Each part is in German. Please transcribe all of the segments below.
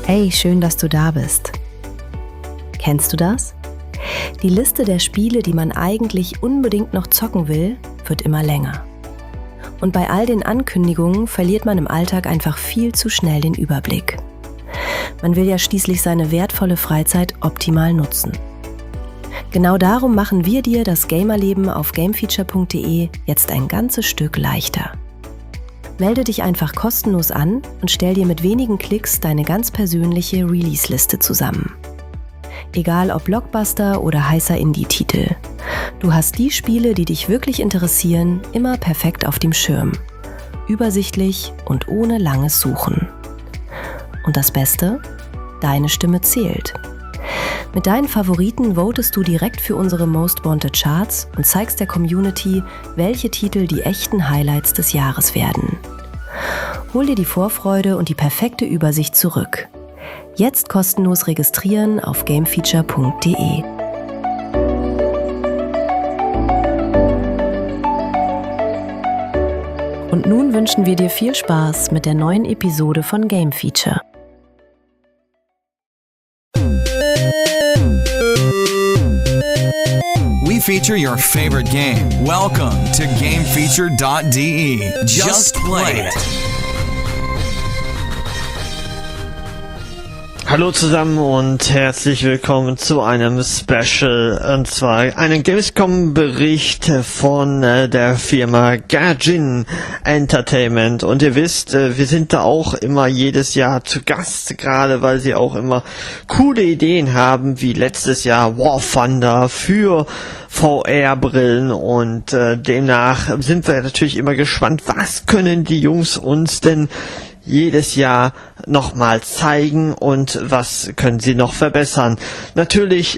Hey, schön, dass du da bist. Kennst du das? Die Liste der Spiele, die man eigentlich unbedingt noch zocken will, wird immer länger. Und bei all den Ankündigungen verliert man im Alltag einfach viel zu schnell den Überblick. Man will ja schließlich seine wertvolle Freizeit optimal nutzen. Genau darum machen wir dir das Gamerleben auf gamefeature.de jetzt ein ganzes Stück leichter. Melde dich einfach kostenlos an und stell dir mit wenigen Klicks deine ganz persönliche Release-Liste zusammen. Egal ob Blockbuster oder heißer Indie-Titel. Du hast die Spiele, die dich wirklich interessieren, immer perfekt auf dem Schirm. Übersichtlich und ohne langes Suchen. Und das Beste? Deine Stimme zählt. Mit deinen Favoriten votest du direkt für unsere Most Wanted Charts und zeigst der Community, welche Titel die echten Highlights des Jahres werden. Hol dir die Vorfreude und die perfekte Übersicht zurück. Jetzt kostenlos registrieren auf gamefeature.de. Und nun wünschen wir dir viel Spaß mit der neuen Episode von Game Feature. We feature your favorite game. Welcome to GameFeature.de. Just play it. Hallo zusammen und herzlich willkommen zu einem Special, und zwar einem Gamescom-Bericht von der Firma Gaijin Entertainment. Und ihr wisst, wir sind da auch immer jedes Jahr zu Gast, gerade weil sie auch immer coole Ideen haben, wie letztes Jahr War Thunder für VR-Brillen, und demnach sind wir natürlich immer gespannt, was können die Jungs uns denn jedes Jahr nochmal zeigen und was können sie noch verbessern. Natürlich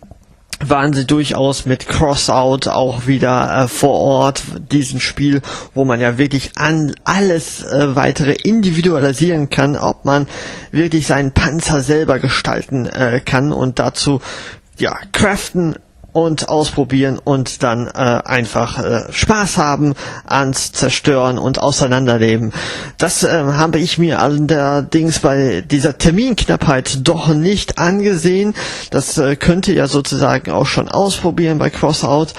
waren sie durchaus mit Crossout auch wieder vor Ort, diesem Spiel, wo man ja wirklich alles weitere individualisieren kann, ob man wirklich seinen Panzer selber gestalten kann und dazu craften und ausprobieren und dann einfach Spaß haben ans Zerstören und Auseinanderleben. Das habe ich mir allerdings bei dieser Terminknappheit doch nicht angesehen. Das könnte ja sozusagen auch schon ausprobieren bei Crossout.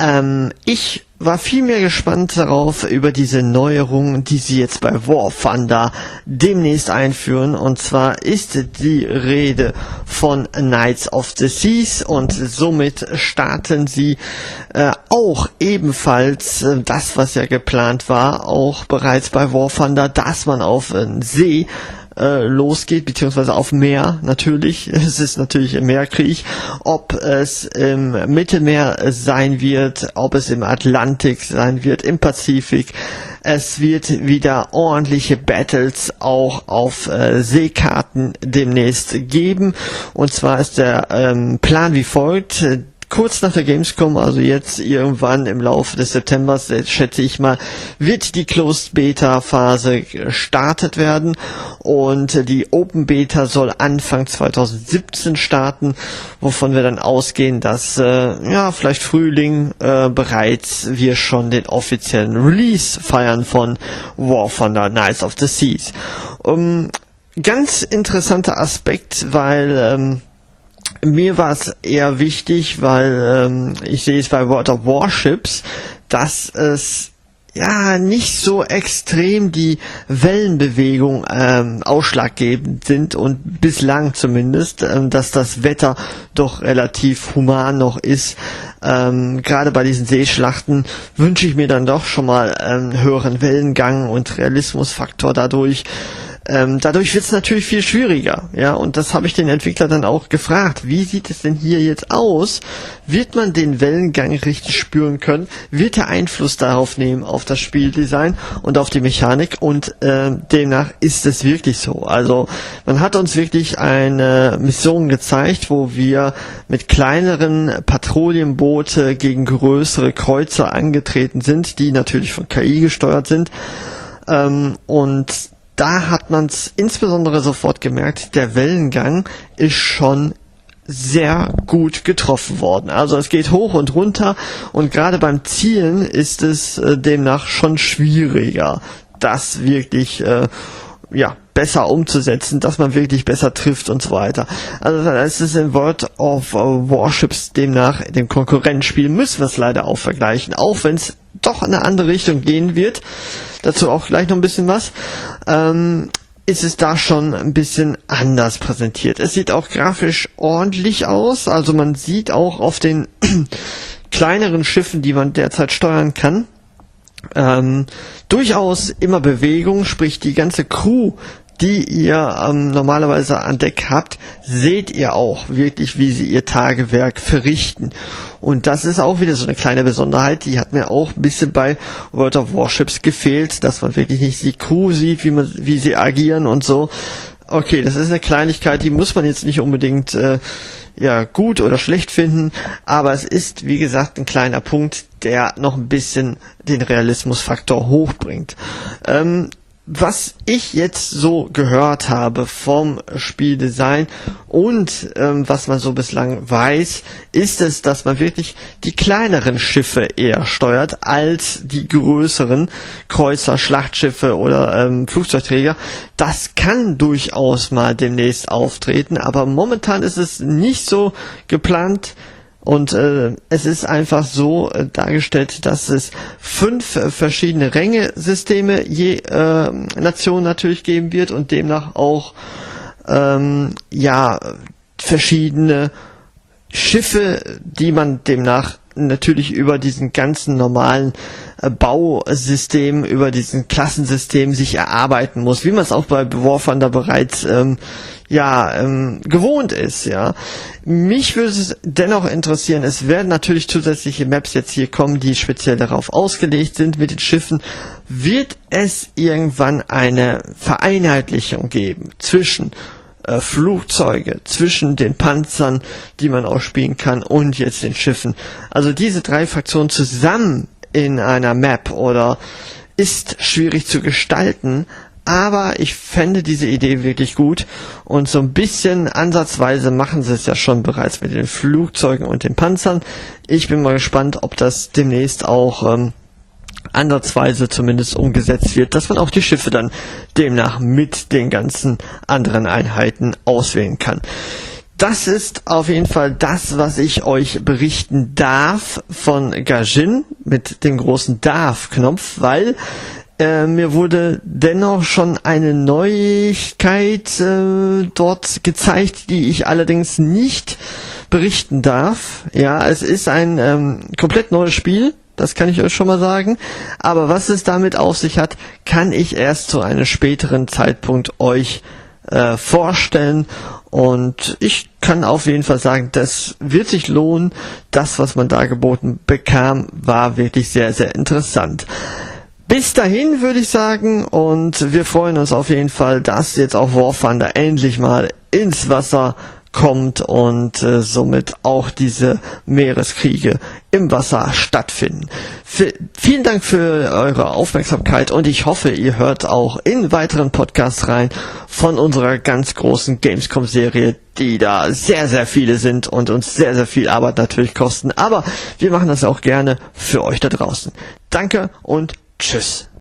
Ich war viel mehr gespannt darauf, über diese Neuerungen, die sie jetzt bei War Thunder demnächst einführen. Und zwar ist die Rede von Knights of the Seas, und somit starten sie auch ebenfalls das, was ja geplant war, auch bereits bei War Thunder, dass man auf See losgeht, beziehungsweise auf Meer natürlich. Es ist natürlich ein Meerkrieg. Ob es im Mittelmeer sein wird, ob es im Atlantik sein wird, im Pazifik. Es wird wieder ordentliche Battles auch auf Seekarten demnächst geben. Und zwar ist der Plan wie folgt. Kurz nach der Gamescom, also jetzt irgendwann im Laufe des Septembers, schätze ich mal, wird die Closed Beta Phase gestartet werden, und die Open Beta soll Anfang 2017 starten, wovon wir dann ausgehen, dass vielleicht Frühling bereits wir schon den offiziellen Release feiern von War Thunder Knights of the Seas. Ganz interessanter Aspekt, weil mir war es eher wichtig, weil ich sehe es bei World of Warships, dass es nicht so extrem die Wellenbewegung ausschlaggebend sind, und bislang zumindest, dass das Wetter doch relativ human noch ist. Gerade bei diesen Seeschlachten wünsche ich mir dann doch schon mal höheren Wellengang und Realismusfaktor dadurch. Dadurch wird es natürlich viel schwieriger, und das habe ich den Entwickler dann auch gefragt. Wie sieht es denn hier jetzt aus? Wird man den Wellengang richtig spüren können? Wird er Einfluss darauf nehmen, auf das Spieldesign und auf die Mechanik? Und demnach ist es wirklich so. Also man hat uns wirklich eine Mission gezeigt, wo wir mit kleineren Patrouillenboote gegen größere Kreuzer angetreten sind, die natürlich von KI gesteuert sind. Und da hat man es insbesondere sofort gemerkt, der Wellengang ist schon sehr gut getroffen worden. Also es geht hoch und runter, und gerade beim Zielen ist es demnach schon schwieriger, das wirklich besser umzusetzen, dass man wirklich besser trifft und so weiter. Also das ist in World of Warships demnach dem Konkurrenzspiel, müssen wir es leider auch vergleichen, auch wenn es doch in eine andere Richtung gehen wird. Dazu auch gleich noch ein bisschen was. Ist es da schon ein bisschen anders präsentiert. Es sieht auch grafisch ordentlich aus, also man sieht auch auf den kleineren Schiffen, die man derzeit steuern kann, durchaus immer Bewegung, sprich die ganze Crew, die ihr normalerweise an Deck habt, seht ihr auch wirklich, wie sie ihr Tagewerk verrichten. Und das ist auch wieder so eine kleine Besonderheit, die hat mir auch ein bisschen bei World of Warships gefehlt, dass man wirklich nicht die Crew sieht, wie sie agieren und so. Okay, das ist eine Kleinigkeit, die muss man jetzt nicht unbedingt gut oder schlecht finden, aber es ist, wie gesagt, ein kleiner Punkt, der noch ein bisschen den Realismusfaktor hochbringt. Was ich jetzt so gehört habe vom Spieldesign und was man so bislang weiß, ist es, dass man wirklich die kleineren Schiffe eher steuert als die größeren Kreuzer, Schlachtschiffe oder Flugzeugträger. Das kann durchaus mal demnächst auftreten, aber momentan ist es nicht so geplant. Und es ist einfach so dargestellt, dass es 5 verschiedene Rängesysteme je Nation natürlich geben wird und demnach auch verschiedene Schiffe, die man demnach natürlich über diesen ganzen normalen Bausystem, über diesen Klassensystem sich erarbeiten muss, wie man es auch bei War Thunder bereits gewohnt ist, ja. Mich würde es dennoch interessieren, es werden natürlich zusätzliche Maps jetzt hier kommen, die speziell darauf ausgelegt sind mit den Schiffen. Wird es irgendwann eine Vereinheitlichung geben zwischen Flugzeuge, zwischen den Panzern, die man auch spielen kann, und jetzt den Schiffen? Also diese 3 Fraktionen zusammen in einer Map oder ist schwierig zu gestalten, aber ich fände diese Idee wirklich gut und so ein bisschen ansatzweise machen sie es ja schon bereits mit den Flugzeugen und den Panzern. Ich bin mal gespannt, ob das demnächst auch ansatzweise zumindest umgesetzt wird, dass man auch die Schiffe dann demnach mit den ganzen anderen Einheiten auswählen kann. Das ist auf jeden Fall das, was ich euch berichten darf von Gaijin mit dem großen Darf-Knopf, weil mir wurde dennoch schon eine Neuigkeit dort gezeigt, die ich allerdings nicht berichten darf. Ja, es ist ein komplett neues Spiel, das kann ich euch schon mal sagen. Aber was es damit auf sich hat, kann ich erst zu einem späteren Zeitpunkt euch vorstellen. Und ich kann auf jeden Fall sagen, das wird sich lohnen. Das, was man da geboten bekam, war wirklich sehr, sehr interessant. Bis dahin würde ich sagen, und wir freuen uns auf jeden Fall, dass jetzt auch War Thunder endlich mal ins Wasser kommt und somit auch diese Meereskriege im Wasser stattfinden. Vielen Dank für eure Aufmerksamkeit und ich hoffe, ihr hört auch in weiteren Podcasts rein von unserer ganz großen Gamescom-Serie, die da sehr, sehr viele sind und uns sehr, sehr viel Arbeit natürlich kosten. Aber wir machen das auch gerne für euch da draußen. Danke und tschüss.